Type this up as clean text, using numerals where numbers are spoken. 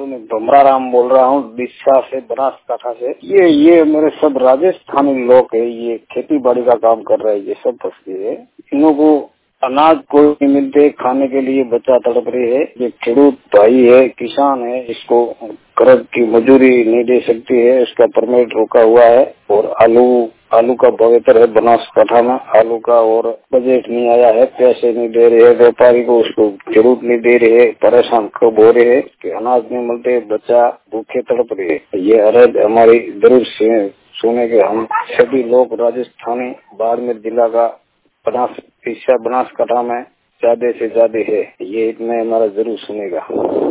मैं भमराराम बोल रहा हूँ दिशा से, बनासकाठा से। ये मेरे सब राजस्थानी लोग है, ये खेती बाड़ी का काम कर रहे हैं, ये सब फंसे है। इन्हों को अनाज कोई नहीं मिलते खाने के लिए, बच्चा तड़प रही है। ये खेडूत भाई है, किसान है, इसको कर्ज की मजूरी नहीं दे सकती है, उसका परमिट रोका हुआ है। और आलू का वावेतर है बनासकाठा में, आलू का, और बजट नहीं आया है, पैसे नहीं दे रहे हैं व्यापारी को, उसको खेडूत नहीं दे रहे है, परेशान कब हो रहे हैं कि अनाज नहीं मिलते, बच्चा भूखे तड़प रहे है। ये अर्ज हमारी जरूर सुने के हम सभी लोग राजस्थानी बाड़मेर जिला का बनासकाठा में ज्यादा से ज्यादा है, ये इतना हमारा जरूर सुनेगा।